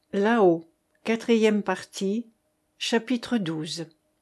Là-haut, quatrième partie, chapitre 12.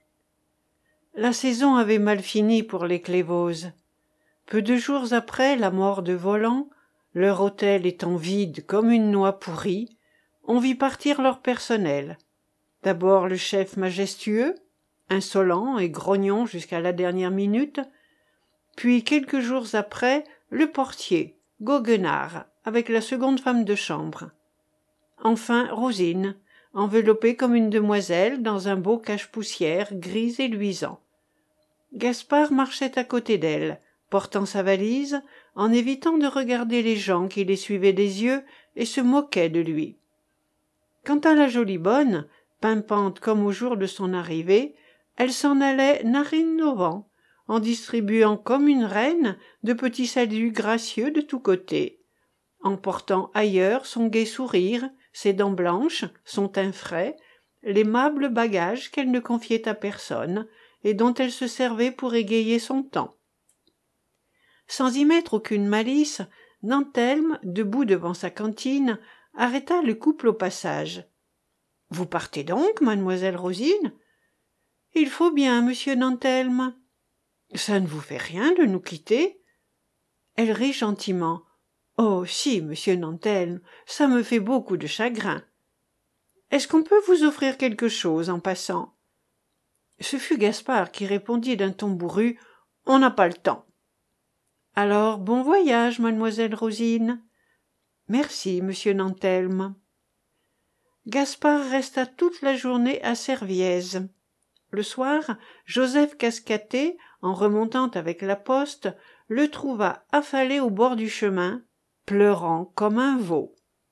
La saison avait mal fini pour les Clévose. Peu de jours après la mort de Voland, leur hôtel étant vide comme une noix pourrie, on vit partir leur personnel. D'abord le chef majestueux, insolent et grognon jusqu'à la dernière minute, puis quelques jours après le portier, goguenard, avec la seconde femme de chambre. Enfin Rosine, enveloppée comme une demoiselle dans un beau cache-poussière gris et luisant. Gaspard marchait à côté d'elle, portant sa valise, en évitant de regarder les gens qui les suivaient des yeux et se moquaient de lui. Quant à la jolie bonne, pimpante comme au jour de son arrivée, elle s'en allait narines au vent, en distribuant comme une reine de petits saluts gracieux de tous côtés, en portant ailleurs son gai sourire, ses dents blanches, son teint frais, l'aimable bagage qu'elle ne confiait à personne et dont elle se servait pour égayer son temps. Sans y mettre aucune malice, Nantelme, debout devant sa cantine, arrêta le couple au passage. « Vous partez donc, mademoiselle Rosine ?»« Il faut bien, monsieur Nantelme. »« Ça ne vous fait rien de nous quitter ?» Elle rit gentiment. « Oh, si, monsieur Nantelme, ça me fait beaucoup de chagrin. Est-ce qu'on peut vous offrir quelque chose en passant ?» Ce fut Gaspard qui répondit d'un ton bourru. « On n'a pas le temps. »« Alors, bon voyage, mademoiselle Rosine. »« Merci, monsieur Nantelme. » Gaspard resta toute la journée à Serviez. Le soir, Joseph Cascaté, en remontant avec la poste, le trouva affalé au bord du chemin, pleurant comme un veau.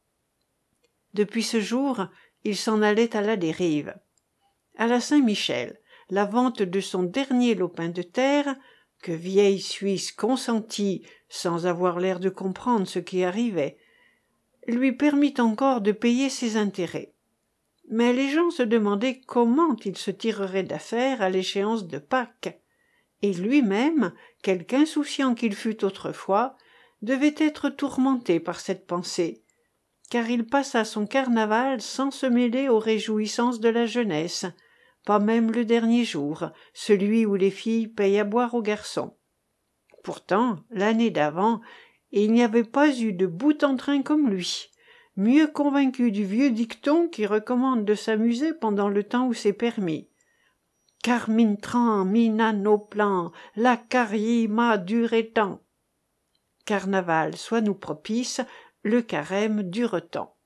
Depuis ce jour, il s'en allait à la dérive. À la Saint-Michel, la vente de son dernier lopin de terre, que vieille Suisse consentit sans avoir l'air de comprendre ce qui arrivait, lui permit encore de payer ses intérêts. Mais les gens se demandaient comment il se tirerait d'affaire à l'échéance de Pâques, et lui-même, quelque insouciant qu'il fût autrefois, devait être tourmenté par cette pensée, car il passa son carnaval sans se mêler aux réjouissances de la jeunesse, pas même le dernier jour, celui où les filles payent à boire aux garçons. Pourtant, l'année d'avant, il n'y avait pas eu de boute-en-train comme lui, mieux convaincu du vieux dicton qui recommande de s'amuser pendant le temps où c'est permis. Carmintran mina nos plans, la carie m'a duré tant. Carnaval soit nous propice, le carême dure tant.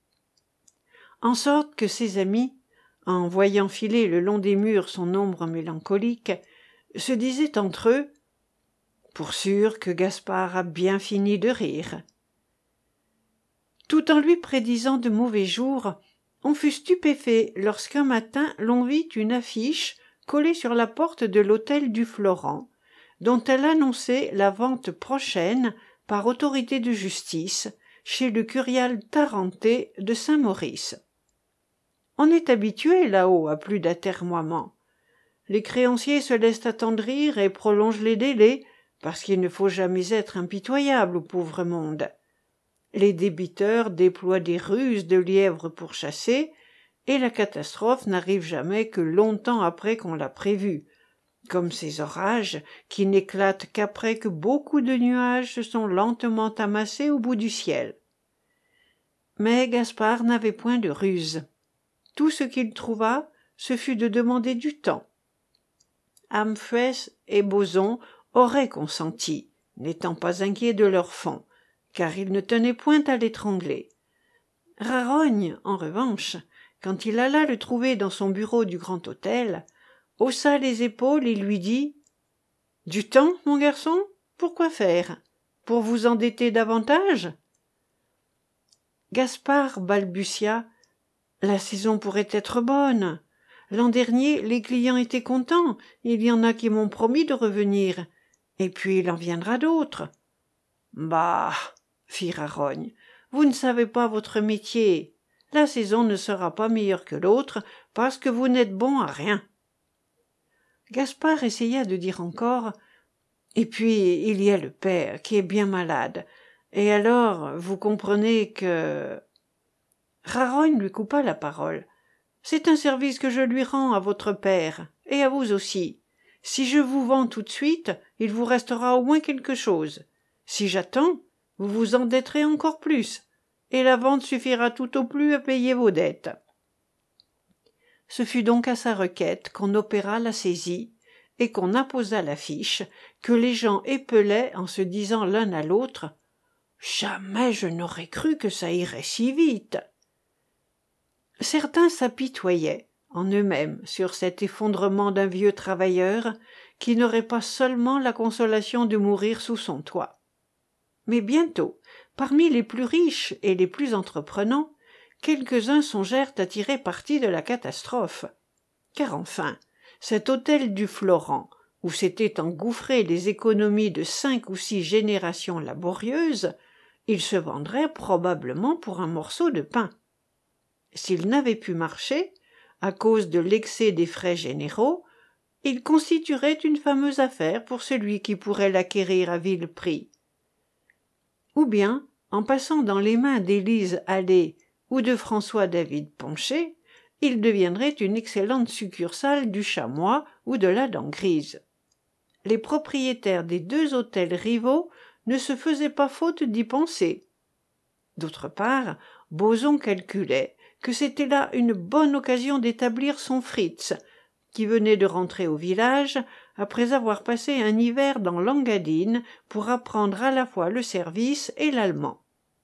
En sorte que ses amis, en voyant filer le long des murs son ombre mélancolique, se disaient entre eux « Pour sûr que Gaspard a bien fini de rire ». Tout en lui prédisant de mauvais jours, on fut stupéfait lorsqu'un matin l'on vit une affiche collée sur la porte de l'hôtel du Florent, dont elle annonçait la vente prochaine, par autorité de justice, chez le curial Tarenté de Saint-Maurice. On est habitué là-haut à plus d'atermoiements. Les créanciers se laissent attendrir et prolongent les délais, parce qu'il ne faut jamais être impitoyable au pauvre monde. Les débiteurs déploient des ruses de lièvre pour chasser, et la catastrophe n'arrive jamais que longtemps après qu'on l'a prévue, comme ces orages qui n'éclatent qu'après que beaucoup de nuages se sont lentement amassés au bout du ciel. Mais Gaspard n'avait point de ruse. Tout ce qu'il trouva, ce fut de demander du temps. Amphès et Boson auraient consenti, n'étant pas inquiets de leur fonds, car ils ne tenaient point à l'étrangler. Rarogne, en revanche, quand il alla le trouver dans son bureau du grand hôtel, haussa les épaules et lui dit « Du temps, mon garçon? Pourquoi faire? Pour vous endetter davantage ?» Gaspard balbutia « La saison pourrait être bonne. L'an dernier, les clients étaient contents, il y en a qui m'ont promis de revenir, et puis il en viendra d'autres. »« Bah !» fit Rarogne, « vous ne savez pas votre métier. La saison ne sera pas meilleure que l'autre, parce que vous n'êtes bon à rien. » Gaspard essaya de dire encore « Et puis il y a le père qui est bien malade, et alors vous comprenez que… » Rarogne lui coupa la parole. « C'est un service que je lui rends à votre père, et à vous aussi. Si je vous vends tout de suite, il vous restera au moins quelque chose. Si j'attends, vous vous endetterez encore plus, et la vente suffira tout au plus à payer vos dettes. » Ce fut donc à sa requête qu'on opéra la saisie, et qu'on apposa l'affiche, que les gens épelaient en se disant l'un à l'autre « Jamais je n'aurais cru que ça irait si vite !» Certains s'apitoyaient en eux-mêmes sur cet effondrement d'un vieux travailleur qui n'aurait pas seulement la consolation de mourir sous son toit. Mais bientôt, parmi les plus riches et les plus entreprenants, quelques-uns songèrent à tirer parti de la catastrophe. Car enfin, cet hôtel du Florent, où s'étaient engouffrées les économies de 5 ou 6 générations laborieuses, il se vendrait probablement pour un morceau de pain. S'il n'avait pu marcher, à cause de l'excès des frais généraux, il constituerait une fameuse affaire pour celui qui pourrait l'acquérir à vil prix. Ou bien, en passant dans les mains d'Élise Allais ou de François-David Poncher, il deviendrait une excellente succursale du Chamois ou de la Dent Grise. Les propriétaires des 2 hôtels rivaux ne se faisaient pas faute d'y penser. D'autre part, Boson calculait que c'était là une bonne occasion d'établir son Fritz, qui venait de rentrer au village après avoir passé un hiver dans l'Engadine pour apprendre à la fois le service et l'allemand.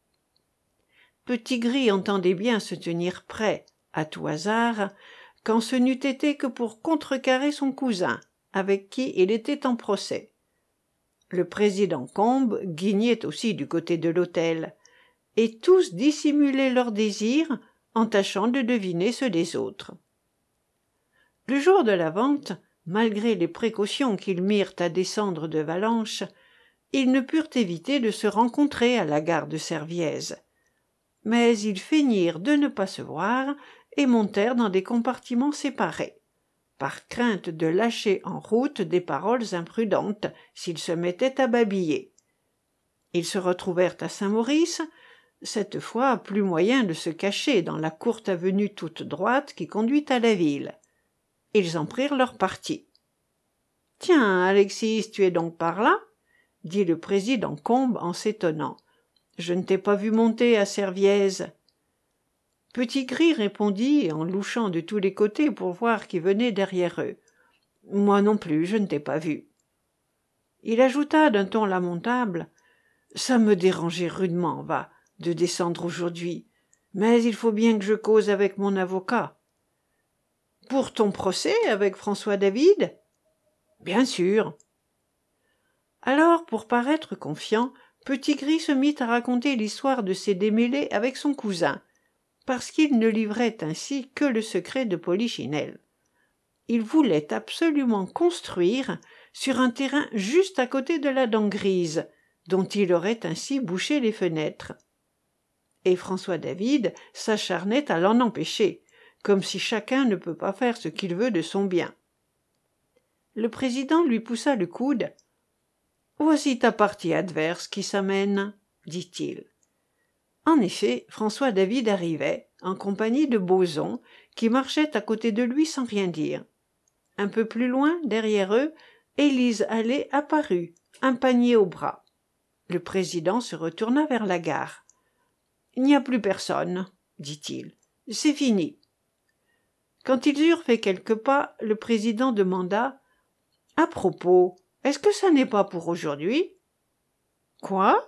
Petit-Gris entendait bien se tenir prêt, à tout hasard, quand ce n'eût été que pour contrecarrer son cousin, avec qui il était en procès. Le président Combes guignait aussi du côté de l'hôtel, et tous dissimulaient leurs désirs en tâchant de deviner ceux des autres. Le jour de la vente, malgré les précautions qu'ils mirent à descendre de Valanches, ils ne purent éviter de se rencontrer à la gare de Serviez. Mais ils feignirent de ne pas se voir et montèrent dans des compartiments séparés, par crainte de lâcher en route des paroles imprudentes s'ils se mettaient à babiller. Ils se retrouvèrent à Saint-Maurice. Cette fois, plus moyen de se cacher dans la courte avenue toute droite qui conduit à la ville. Ils en prirent leur parti. « Tiens, Alexis, tu es donc par là ?» dit le président Combes en s'étonnant. « Je ne t'ai pas vu monter à Serviez. » Petit-Gris répondit en louchant de tous les côtés pour voir qui venait derrière eux. « Moi non plus, je ne t'ai pas vu. » Il ajouta d'un ton lamentable. « Ça me dérangeait rudement, va, de descendre aujourd'hui, mais il faut bien que je cause avec mon avocat. »« Pour ton procès avec François David ?»« Bien sûr. » Alors, pour paraître confiant, Petit-Gris se mit à raconter l'histoire de ses démêlés avec son cousin, parce qu'il ne livrait ainsi que le secret de Polichinelle. Il voulait absolument construire sur un terrain juste à côté de la Dent Grise, dont il aurait ainsi bouché les fenêtres. Et François David s'acharnait à l'en empêcher, comme si chacun ne peut pas faire ce qu'il veut de son bien. Le président lui poussa le coude. « Voici ta partie adverse qui s'amène, » dit-il. En effet, François David arrivait, en compagnie de Boson, qui marchait à côté de lui sans rien dire. Un peu plus loin, derrière eux, Élise Allais apparut, un panier au bras. Le président se retourna vers la gare. « Il n'y a plus personne, » dit-il. « C'est fini. » Quand ils eurent fait quelques pas, le président demanda « À propos, est-ce que ça n'est pas pour aujourd'hui ?»« Quoi ?»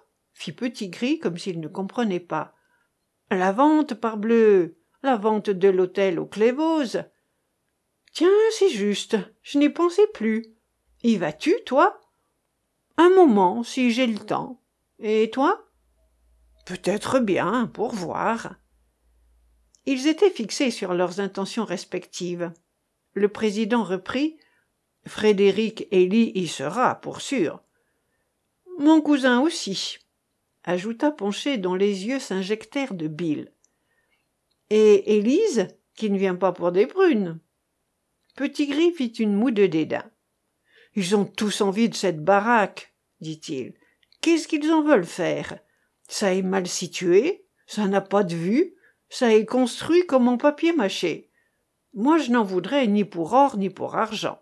fit Petit-Gris comme s'il ne comprenait pas. « La vente, parbleu, la vente de l'hôtel aux Clévoses. »« Tiens, c'est juste, je n'y pensais plus. Y vas-tu, toi ?»« Un moment, si j'ai le temps. Et toi ?»« Peut-être bien, pour voir. » Ils étaient fixés sur leurs intentions respectives. Le président reprit. « Frédéric Élie y sera, pour sûr. »« Mon cousin aussi, » ajouta Poncher, dont les yeux s'injectèrent de bile. « Et Élise, qui ne vient pas pour des prunes. » Petit-Gris fit une moue de dédain. « Ils ont tous envie de cette baraque, » dit-il. « Qu'est-ce qu'ils en veulent faire? Ça est mal situé, ça n'a pas de vue, Ça est construit comme en papier mâché. Moi, je n'en voudrais ni pour or ni pour argent.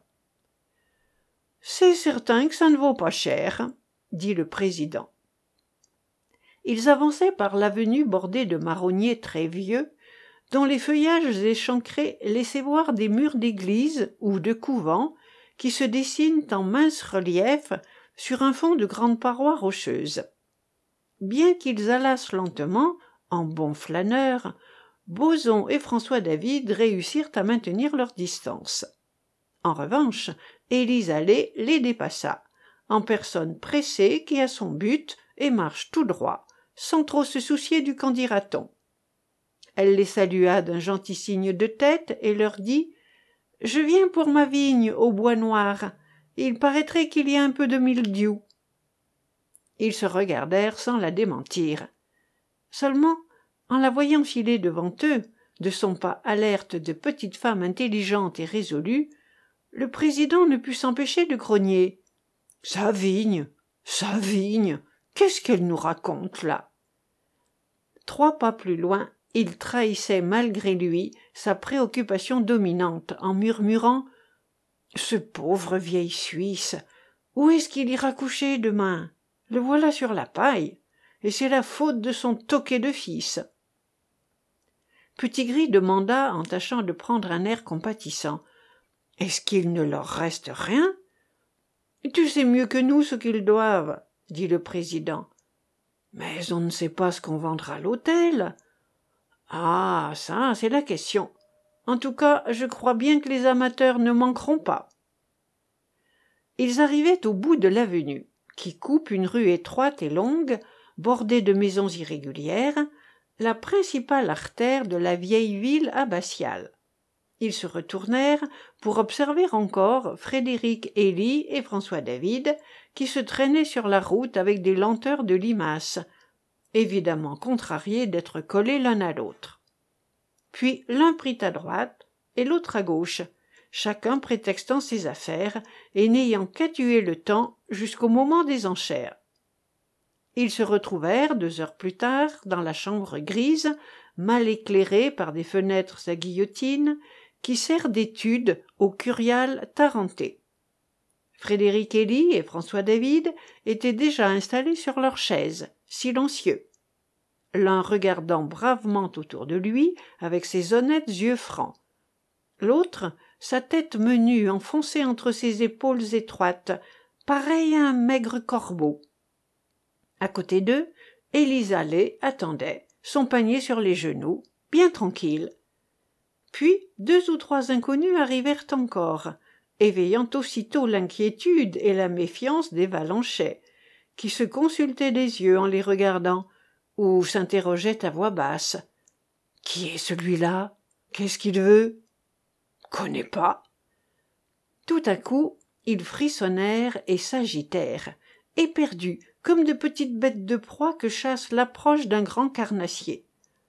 C'est certain que ça ne vaut pas cher, dit le président. Ils avançaient par l'avenue bordée de marronniers très vieux, dont les feuillages échancrés laissaient voir des murs d'églises ou de couvents qui se dessinent en mince relief sur un fond de grandes parois rocheuses. Bien qu'ils allassent lentement, en bons flâneurs, Boson et François David réussirent à maintenir leur distance. En revanche, Élise Allais les dépassa, en personne pressée qui a son but et marche tout droit, sans trop se soucier du qu'en dira-t-on. Elle les salua d'un gentil signe de tête et leur dit « Je viens pour ma vigne au bois noir. Il paraîtrait qu'il y a un peu de mildiou. » Ils se regardèrent sans la démentir. Seulement, en la voyant filer devant eux, de son pas alerte de petite femme intelligente et résolue, le président ne put s'empêcher de grogner. « Sa vigne, qu'est-ce qu'elle nous raconte là ?» 3 pas plus loin, il trahissait malgré lui sa préoccupation dominante en murmurant « Ce pauvre vieil Suisse, où est-ce qu'il ira coucher demain? Le voilà sur la paille, et c'est la faute de son toquet de fils. » Petit-Gris demanda en tâchant de prendre un air compatissant. « Est-ce qu'il ne leur reste rien? »« Tu sais mieux que nous ce qu'ils doivent, » dit le président. « Mais on ne sait pas ce qu'on vendra à l'hôtel. » Ah, ça, c'est la question. En tout cas, je crois bien que les amateurs ne manqueront pas. Ils arrivaient au bout de l'avenue, qui coupe une rue étroite et longue, bordée de maisons irrégulières, la principale artère de la vieille ville abbatiale. Ils se retournèrent pour observer encore Frédéric Élie et François David, qui se traînaient sur la route avec des lenteurs de limaces, évidemment contrariés d'être collés l'un à l'autre. Puis l'un prit à droite et l'autre à gauche, chacun prétextant ses affaires et n'ayant qu'à tuer le temps jusqu'au moment des enchères. Ils se retrouvèrent 2 heures plus tard dans la chambre grise, mal éclairée par des fenêtres à guillotine, qui sert d'étude au curial tarentais. Frédéric Élie et François David étaient déjà installés sur leurs chaises, silencieux, l'un regardant bravement autour de lui avec ses honnêtes yeux francs, l'autre sa tête menue enfoncée entre ses épaules étroites, pareil à un maigre corbeau. À côté d'eux, Élise Allais attendait, son panier sur les genoux, bien tranquille. Puis 2 ou 3 inconnus arrivèrent encore, éveillant aussitôt l'inquiétude et la méfiance des Valenchais, qui se consultaient des yeux en les regardant, ou s'interrogeaient à voix basse. « Qui est celui-là? Qu'est-ce qu'il veut? »« Connais pas. » Tout à coup, ils frissonnèrent et s'agitèrent, éperdus, comme de petites bêtes de proie que chasse l'approche d'un grand carnassier.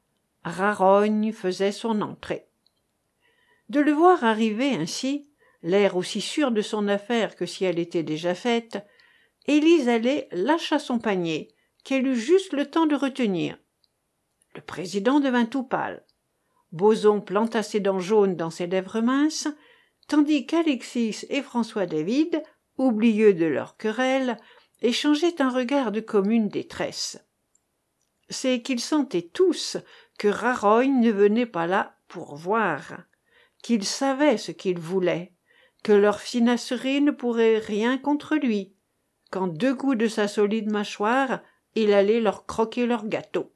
Rarogne faisait son entrée. De le voir arriver ainsi, l'air aussi sûr de son affaire que si elle était déjà faite, Élise Allais lâcha son panier, qu'elle eut juste le temps de retenir. Le président devint tout pâle. Boson planta ses dents jaunes dans ses lèvres minces, tandis qu'Alexis et François David, oublieux de leur querelle, échangeaient un regard de commune détresse. C'est qu'ils sentaient tous que Rarogne ne venait pas là pour voir, qu'il savait ce qu'il voulait, que leur finasserie ne pourrait rien contre lui, qu'en 2 coups de sa solide mâchoire, il allait leur croquer leur gâteau.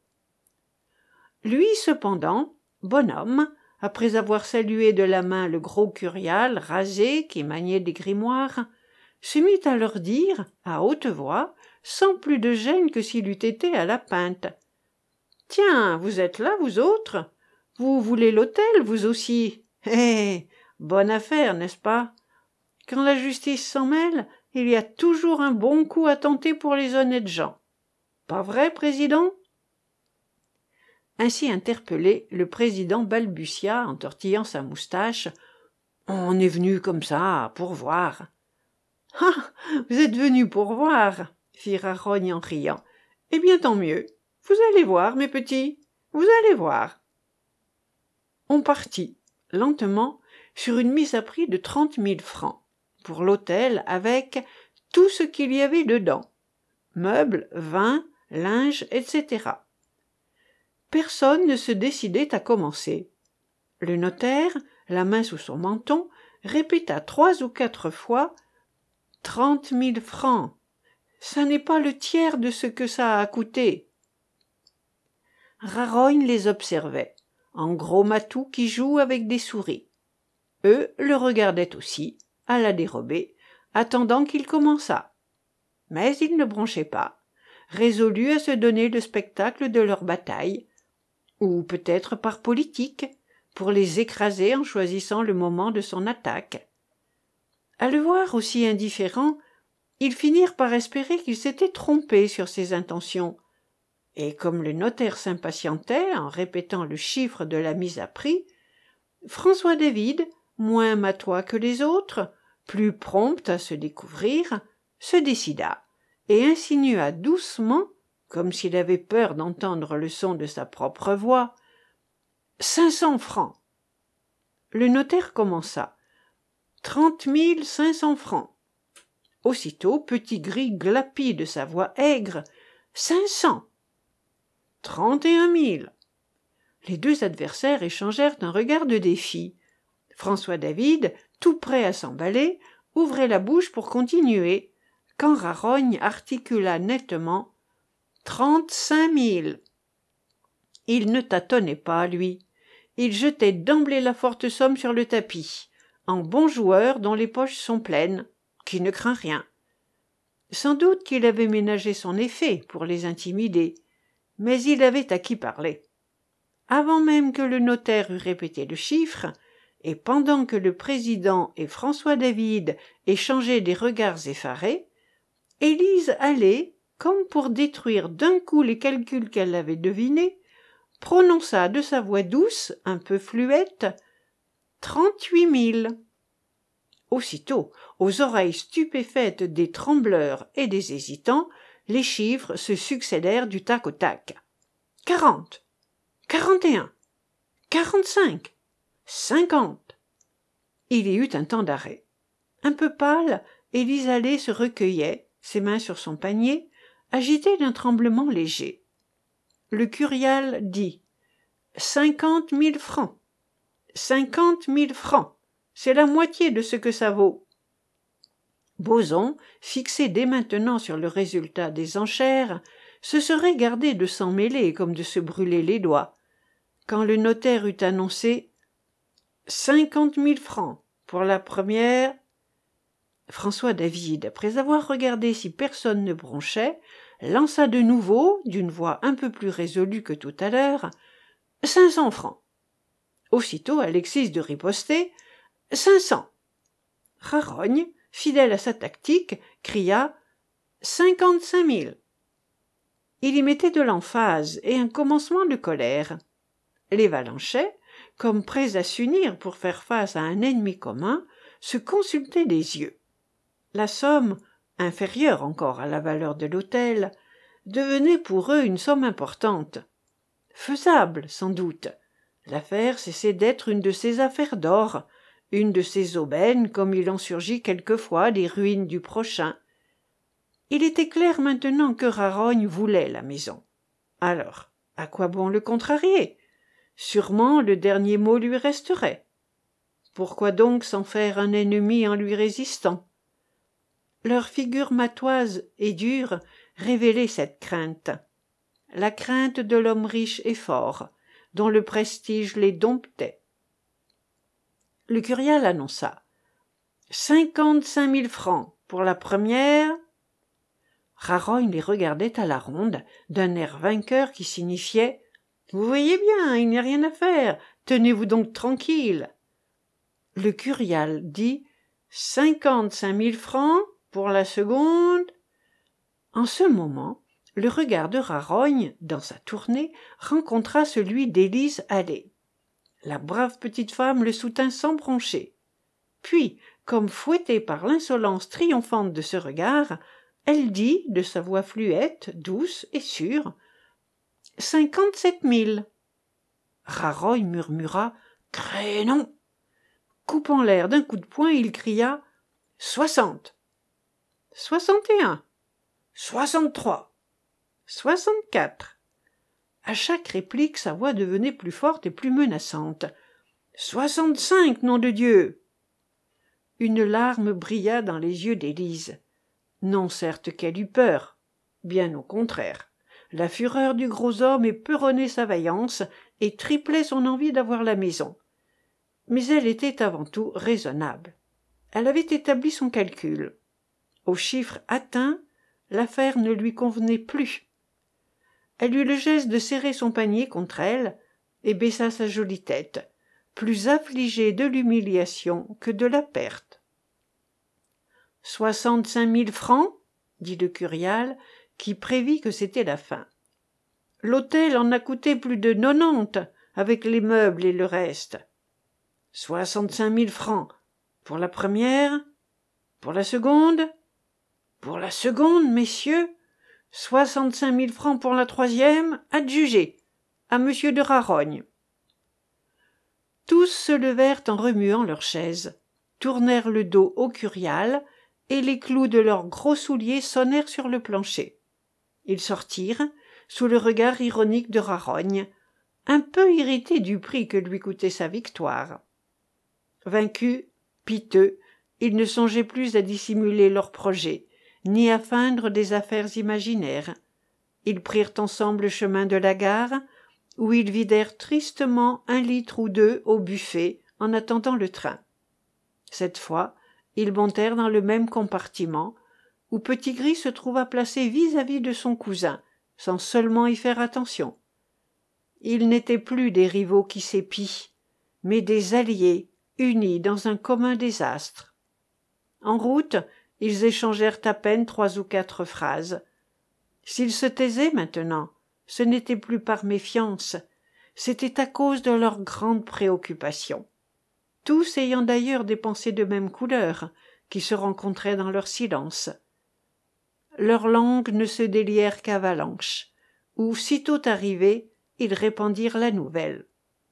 Lui, cependant, bonhomme, après avoir salué de la main le gros curial rasé qui maniait des grimoires, se mit à leur dire, à haute voix, sans plus de gêne que s'il eût été à la pinte. « Tiens, vous êtes là, vous autres? Vous voulez l'hôtel, vous aussi? Eh, bonne affaire, n'est-ce pas? Quand la justice s'en mêle, il y a toujours un bon coup à tenter pour les honnêtes gens. Pas vrai, président? » Ainsi interpellé, le président balbutia, en tortillant sa moustache. « On est venu comme ça, pour voir. »« Ah, vous êtes venu pour voir, » fit Rarogne en riant. « Eh bien, tant mieux. Vous allez voir, mes petits, vous allez voir. » On partit, lentement, sur une mise à prix de 30 000 francs, pour l'hôtel avec tout ce qu'il y avait dedans, meubles, vin, linge, etc. Personne ne se décidait à commencer. Le notaire, la main sous son menton, répéta 3 ou 4 fois « 30 000 francs, ça n'est pas le tiers de ce que ça a coûté. » Rarogne les observait, en gros matou qui joue avec des souris. Eux le regardaient aussi, à la dérobée, attendant qu'il commençât. Mais ils ne bronchaient pas, résolus à se donner le spectacle de leur bataille, ou peut-être par politique, pour les écraser en choisissant le moment de son attaque. À le voir aussi indifférent, ils finirent par espérer qu'il s'était trompé sur ses intentions, et comme le notaire s'impatientait en répétant le chiffre de la mise à prix, François David, moins matois que les autres, plus prompt à se découvrir, se décida et insinua doucement, comme s'il avait peur d'entendre le son de sa propre voix, 500 francs. Le notaire commença. 30 500 francs. Aussitôt, Petit-Gris glapit de sa voix aigre. 500. 31 000. Les deux adversaires échangèrent un regard de défi. François David, tout prêt à s'emballer, ouvrait la bouche pour continuer, quand Rarogne articula nettement 35 000. Il ne tâtonnait pas, lui. Il jetait d'emblée la forte somme sur le tapis, en bon joueur dont les poches sont pleines, qui ne craint rien. Sans doute qu'il avait ménagé son effet pour les intimider, mais il avait à qui parler. Avant même que le notaire eût répété le chiffre, et pendant que le président et François David échangeaient des regards effarés, Élise allait, comme pour détruire d'un coup les calculs qu'elle avait devinés, prononça de sa voix douce, un peu fluette, 38 000. Aussitôt, aux oreilles stupéfaites des trembleurs et des hésitants, les chiffres se succédèrent du tac au tac. 40, 41, 45, 50. Il y eut un temps d'arrêt. Un peu pâle, Élise Allais se recueillait, ses mains sur son panier, agitée d'un tremblement léger. Le curial dit 50 000 francs. 50 000 francs. C'est la moitié de ce que ça vaut. Boson, fixé dès maintenant sur le résultat des enchères, se serait gardé de s'en mêler comme de se brûler les doigts. Quand le notaire eut annoncé 50 000 francs pour la première, François David, après avoir regardé si personne ne bronchait, lança de nouveau, d'une voix un peu plus résolue que tout à l'heure, 500 francs. Aussitôt Alexis de riposter 500. Rarogne, fidèle à sa tactique, cria 55 000. Il y mettait de l'emphase et un commencement de colère. Les Valenchais, comme prêts à s'unir pour faire face à un ennemi commun, se consultaient des yeux. La somme, inférieure encore à la valeur de l'hôtel, devenait pour eux une somme importante. Faisable, sans doute. L'affaire cessait d'être une de ces affaires d'or, une de ces aubaines comme il en surgit quelquefois des ruines du prochain. Il était clair maintenant que Rarogne voulait la maison. Alors, à quoi bon le contrarier? Sûrement le dernier mot lui resterait. Pourquoi donc s'en faire un ennemi en lui résistant? Leur figure matoise et dure révélait cette crainte. La crainte de l'homme riche et fort, dont le prestige les domptait. Le curial annonça 55 000 francs pour la première. Rarogne les regardait à la ronde, d'un air vainqueur qui signifiait « Vous voyez bien, il n'y a rien à faire, tenez-vous donc tranquille. » Le curial dit « 55 000 francs pour la seconde. » En ce moment, le regard de Rarogne, dans sa tournée, rencontra celui d'Élise Allais. La brave petite femme le soutint sans broncher. Puis, comme fouettée par l'insolence triomphante de ce regard, elle dit, de sa voix fluette, douce et sûre, 57 000. Rarogne murmura Crénom! Coupant l'air d'un coup de poing, il cria « 60 !»« 61 !»« 63 !»« 64 !» À chaque réplique, sa voix devenait plus forte et plus menaçante. « 65, nom de Dieu !» Une larme brilla dans les yeux d'Élise. Non certes qu'elle eût peur, bien au contraire. La fureur du gros homme éperonnait sa vaillance et triplait son envie d'avoir la maison. Mais elle était avant tout raisonnable. Elle avait établi son calcul. Au chiffre atteint, l'affaire ne lui convenait plus. Elle eut le geste de serrer son panier contre elle et baissa sa jolie tête, plus affligée de l'humiliation que de la perte. « 65 000 francs ?» dit le curial, qui prévit que c'était la fin. « L'hôtel en a coûté plus de 90, avec les meubles et le reste. 65 000 francs pour la première, pour la seconde, pour la seconde, messieurs, 65 000 francs pour la troisième, adjugé, à monsieur de Rarogne. » Tous se levèrent en remuant leurs chaises, tournèrent le dos au curial, et les clous de leurs gros souliers sonnèrent sur le plancher. Ils sortirent, sous le regard ironique de Rarogne, un peu irrité du prix que lui coûtait sa victoire. Vaincus, piteux, ils ne songeaient plus à dissimuler leurs projets, ni à feindre des affaires imaginaires. Ils prirent ensemble le chemin de la gare, où ils vidèrent tristement 1 litre ou 2 au buffet en attendant le train. Cette fois, ils montèrent dans le même compartiment, où Petit-Gris se trouva placé vis-à-vis de son cousin, sans seulement y faire attention. Ils n'étaient plus des rivaux qui s'épient, mais des alliés unis dans un commun désastre. En route, ils échangèrent à peine 3 ou 4 phrases. S'ils se taisaient maintenant, ce n'était plus par méfiance, c'était à cause de leurs grandes préoccupations. Tous ayant d'ailleurs des pensées de même couleur, qui se rencontraient dans leur silence. Leurs langues ne se délièrent qu'avalanche, où, sitôt arrivés, ils répandirent la nouvelle.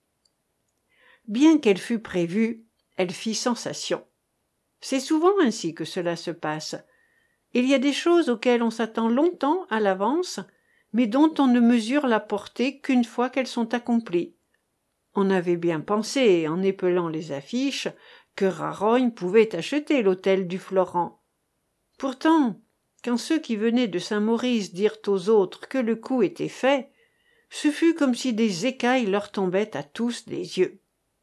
Bien qu'elle fût prévue, elle fit sensation. C'est souvent ainsi que cela se passe. Il y a des choses auxquelles on s'attend longtemps à l'avance, mais dont on ne mesure la portée qu'une fois qu'elles sont accomplies. On avait bien pensé, en épelant les affiches, que Rarogne pouvait acheter l'hôtel du Florent. Pourtant, quand ceux qui venaient de Saint-Maurice dirent aux autres que le coup était fait, ce fut comme si des écailles leur tombaient à tous des yeux.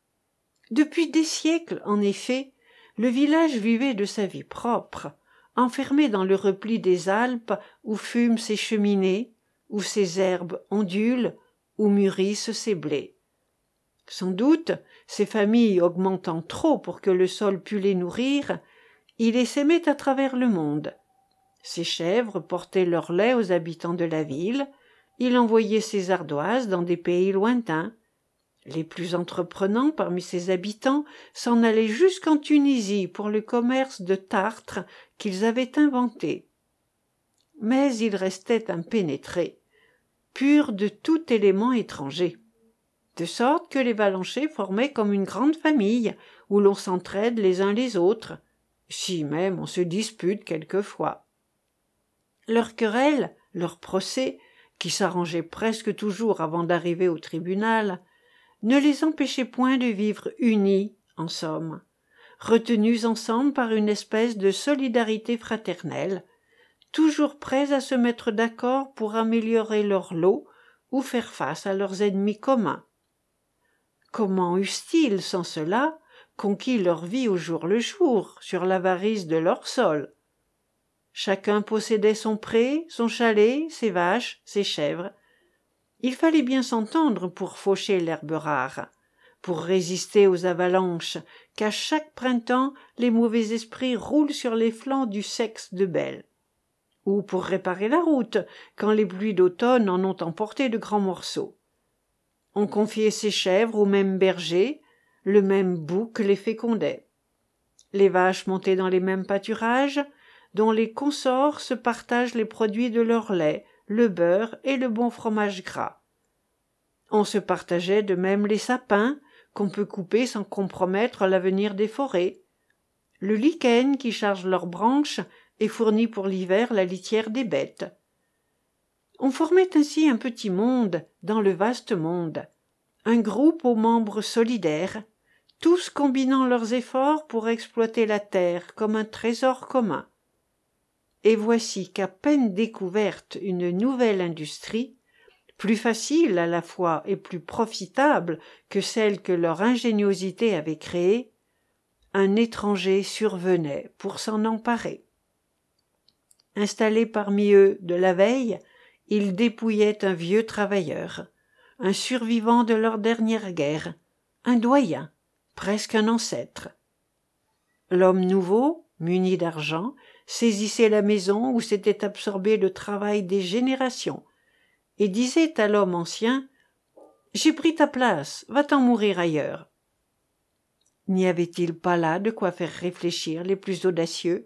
Depuis des siècles, en effet, le village vivait de sa vie propre, enfermé dans le repli des Alpes où fument ses cheminées, où ses herbes ondulent, où mûrissent ses blés. Sans doute, ces familles augmentant trop pour que le sol pût les nourrir, il les sémait à travers le monde. Ses chèvres portaient leur lait aux habitants de la ville, il envoyait ses ardoises dans des pays lointains. Les plus entreprenants parmi ses habitants s'en allaient jusqu'en Tunisie pour le commerce de tartre qu'ils avaient inventé. Mais ils restaient impénétrés, purs de tout élément étranger. De sorte que les Valanchais formaient comme une grande famille, où l'on s'entraide les uns les autres, si même on se dispute quelquefois. Leurs querelles, leurs procès, qui s'arrangeaient presque toujours avant d'arriver au tribunal, ne les empêchaient point de vivre unis, en somme, retenus ensemble par une espèce de solidarité fraternelle, toujours prêts à se mettre d'accord pour améliorer leur lot ou faire face à leurs ennemis communs. Comment eussent-ils, sans cela, conquis leur vie au jour le jour, sur l'avarice de leur sol? Chacun possédait son pré, son chalet, ses vaches, ses chèvres. Il fallait bien s'entendre pour faucher l'herbe rare, pour résister aux avalanches qu'à chaque printemps les mauvais esprits roulent sur les flancs du sexe de Belle, ou pour réparer la route quand les pluies d'automne en ont emporté de grands morceaux. On confiait ses chèvres au même berger, le même bouc les fécondait. Les vaches montaient dans les mêmes pâturages, dont les consorts se partagent les produits de leur lait, le beurre et le bon fromage gras. On se partageait de même les sapins, qu'on peut couper sans compromettre l'avenir des forêts, le lichen qui charge leurs branches et fournit pour l'hiver la litière des bêtes. On formait ainsi un petit monde dans le vaste monde, un groupe aux membres solidaires, tous combinant leurs efforts pour exploiter la terre comme un trésor commun. Et voici qu'à peine découverte une nouvelle industrie, plus facile à la fois et plus profitable que celle que leur ingéniosité avait créée, un étranger survenait pour s'en emparer. Installé parmi eux de la veille, il dépouillait un vieux travailleur, un survivant de leur dernière guerre, un doyen, presque un ancêtre. L'homme nouveau, muni d'argent, saisissait la maison où s'était absorbé le travail des générations, et disait à l'homme ancien « J'ai pris ta place, va-t'en mourir ailleurs ». N'y avait-il pas là de quoi faire réfléchir les plus audacieux?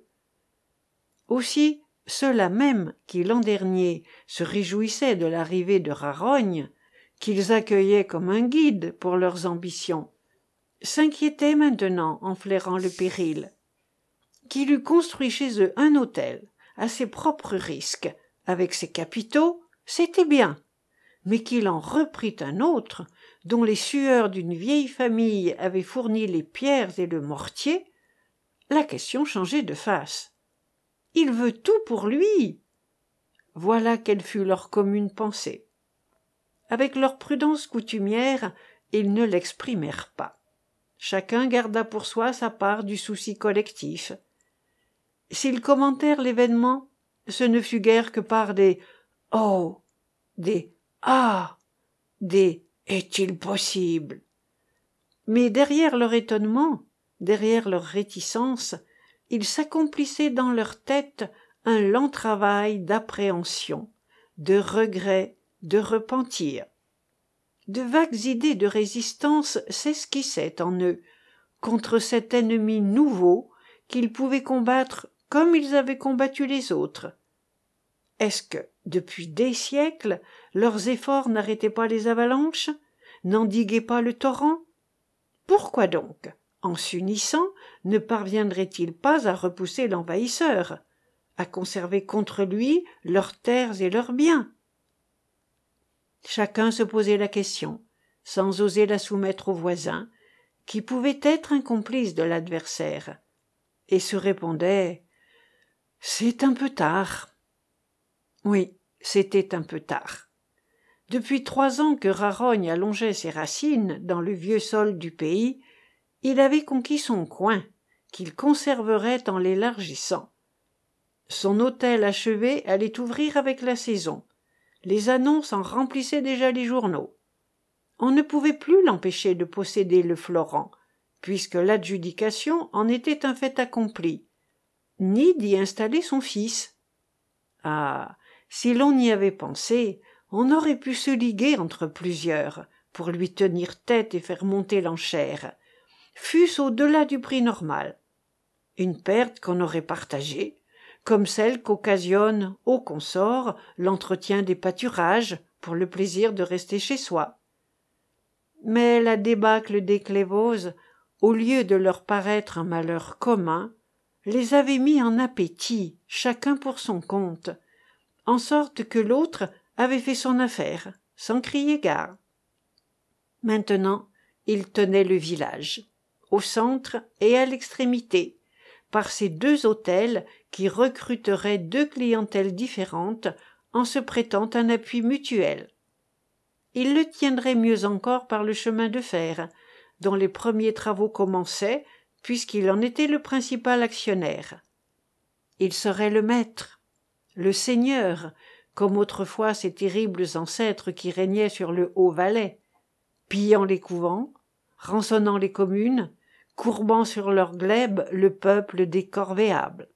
Aussi, ceux-là même qui l'an dernier se réjouissaient de l'arrivée de Rarogne, qu'ils accueillaient comme un guide pour leurs ambitions, s'inquiétaient maintenant en flairant le péril. Qu'il eût construit chez eux un hôtel, à ses propres risques, avec ses capitaux, c'était bien, mais qu'il en reprît un autre, dont les sueurs d'une vieille famille avaient fourni les pierres et le mortier, la question changeait de face. Il veut tout pour lui. Voilà quelle fut leur commune pensée. Avec leur prudence coutumière, ils ne l'exprimèrent pas. Chacun garda pour soi sa part du souci collectif. S'ils commentèrent l'événement, ce ne fut guère que par des « Oh !» des « Ah !» des « Est-il possible ?» Mais derrière leur étonnement, derrière leur réticence, il s'accomplissait dans leur tête un lent travail d'appréhension, de regret, de repentir. De vagues idées de résistance s'esquissaient en eux contre cet ennemi nouveau qu'ils pouvaient combattre comme ils avaient combattu les autres. Est-ce que, depuis des siècles, leurs efforts n'arrêtaient pas les avalanches, n'endiguaient pas le torrent? Pourquoi donc, en s'unissant, ne parviendraient-ils pas à repousser l'envahisseur, à conserver contre lui leurs terres et leurs biens? Chacun se posait la question, sans oser la soumettre aux voisins, qui pouvaient être un complice de l'adversaire, et se répondait « C'est un peu tard ». Oui, c'était un peu tard. Depuis 3 ans que Rarogne allongeait ses racines dans le vieux sol du pays, il avait conquis son coin, qu'il conserverait en l'élargissant. Son hôtel achevé allait ouvrir avec la saison. Les annonces en remplissaient déjà les journaux. On ne pouvait plus l'empêcher de posséder le Florent, puisque l'adjudication en était un fait accompli, ni d'y installer son fils. Ah, si l'on y avait pensé, on aurait pu se liguer entre plusieurs, pour lui tenir tête et faire monter l'enchère, fût-ce au-delà du prix normal. Une perte qu'on aurait partagée, comme celle qu'occasionne au consort l'entretien des pâturages pour le plaisir de rester chez soi. Mais la débâcle des Clévose, au lieu de leur paraître un malheur commun, les avait mis en appétit, chacun pour son compte, en sorte que l'autre avait fait son affaire, sans crier gare. Maintenant, il tenait le village, au centre et à l'extrémité, par ces 2 hôtels qui recruteraient 2 clientèles différentes en se prêtant un appui mutuel. Il le tiendrait mieux encore par le chemin de fer, dont les premiers travaux commençaient, puisqu'il en était le principal actionnaire. Il serait le maître, le seigneur, comme autrefois ces terribles ancêtres qui régnaient sur le Haut-Valais, pillant les couvents, rançonnant les communes, courbant sur leurs glèbes le peuple des corvéables.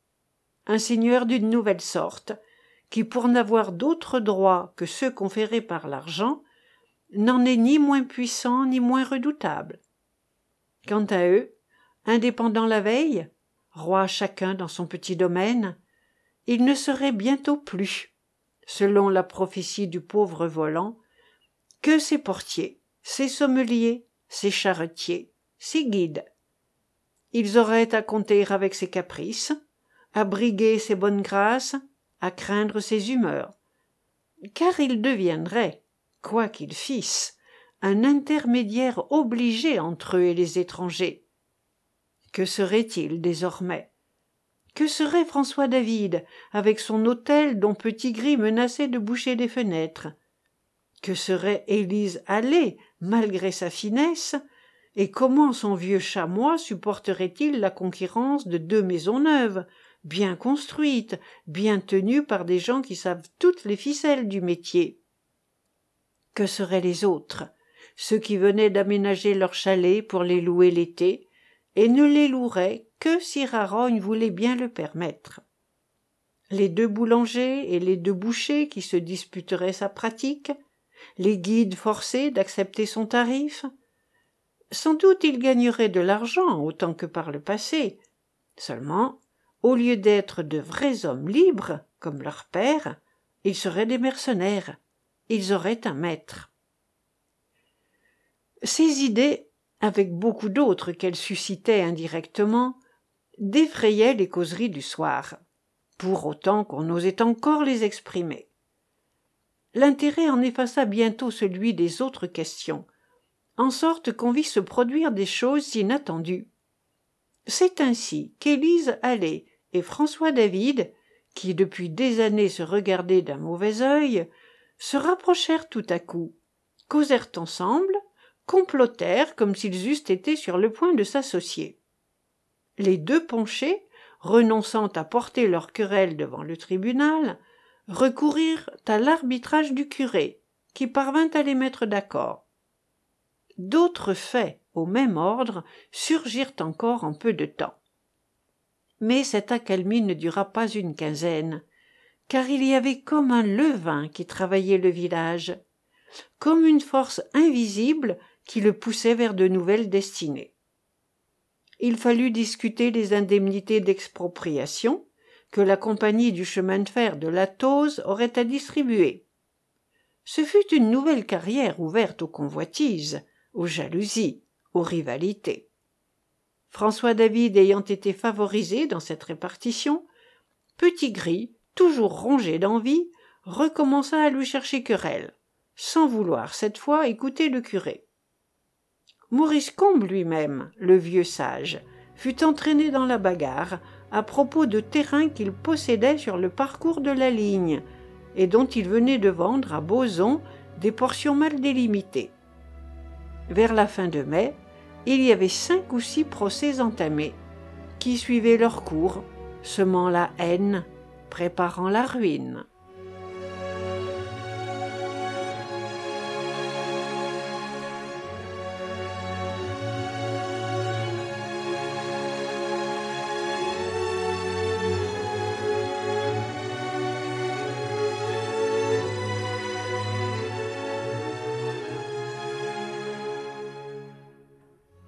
Un seigneur d'une nouvelle sorte, qui, pour n'avoir d'autres droits que ceux conférés par l'argent, n'en est ni moins puissant ni moins redoutable. Quant à eux, indépendants la veille, rois chacun dans son petit domaine, ils ne seraient bientôt plus, selon la prophétie du pauvre volant, que ses portiers, ses sommeliers, ses charretiers, ses guides. Ils auraient à compter avec ses caprices, à briguer ses bonnes grâces, à craindre ses humeurs, car ils deviendraient, quoi qu'ils fissent, un intermédiaire obligé entre eux et les étrangers. Que serait-il désormais? Que serait François David avec son hôtel dont Petit-Gris menaçait de boucher les fenêtres? Que serait Élise Allais malgré sa finesse? Et comment son vieux chamois supporterait-il la concurrence de 2 Maisonneuve, bien construites, bien tenues par des gens qui savent toutes les ficelles du métier? Que seraient les autres, ceux qui venaient d'aménager leurs chalets pour les louer l'été, et ne les loueraient que si Rarogne voulait bien le permettre? Les 2 boulangers et les 2 bouchers qui se disputeraient sa pratique, les guides forcés d'accepter son tarif? Sans doute ils gagneraient de l'argent autant que par le passé. Seulement, au lieu d'être de vrais hommes libres, comme leur père, ils seraient des mercenaires. Ils auraient un maître. Ces idées, avec beaucoup d'autres qu'elles suscitaient indirectement, défrayaient les causeries du soir, pour autant qu'on osait encore les exprimer. L'intérêt en effaça bientôt celui des autres questions, en sorte qu'on vit se produire des choses inattendues. C'est ainsi qu'Élise Allais et François David, qui depuis des années se regardaient d'un mauvais œil, se rapprochèrent tout à coup, causèrent ensemble, complotèrent comme s'ils eussent été sur le point de s'associer. Les 2 penchés, renonçant à porter leur querelle devant le tribunal, recoururent à l'arbitrage du curé, qui parvint à les mettre d'accord. D'autres faits, au même ordre, surgirent encore en peu de temps. Mais cette accalmie ne dura pas une quinzaine, car il y avait comme un levain qui travaillait le village, comme une force invisible qui le poussait vers de nouvelles destinées. Il fallut discuter les indemnités d'expropriation que la compagnie du chemin de fer de la Tauze aurait à distribuer. Ce fut une nouvelle carrière ouverte aux convoitises, aux jalousies, aux rivalités. François David ayant été favorisé dans cette répartition, Petit-Gris, toujours rongé d'envie, recommença à lui chercher querelle, sans vouloir cette fois écouter le curé. Maurice Combe lui-même, le vieux sage, fut entraîné dans la bagarre à propos de terrains qu'il possédait sur le parcours de la ligne et dont il venait de vendre à Bauzon des portions mal délimitées. Vers la fin de mai, il y avait 5 ou 6 procès entamés, qui suivaient leur cours, semant la haine, préparant la ruine.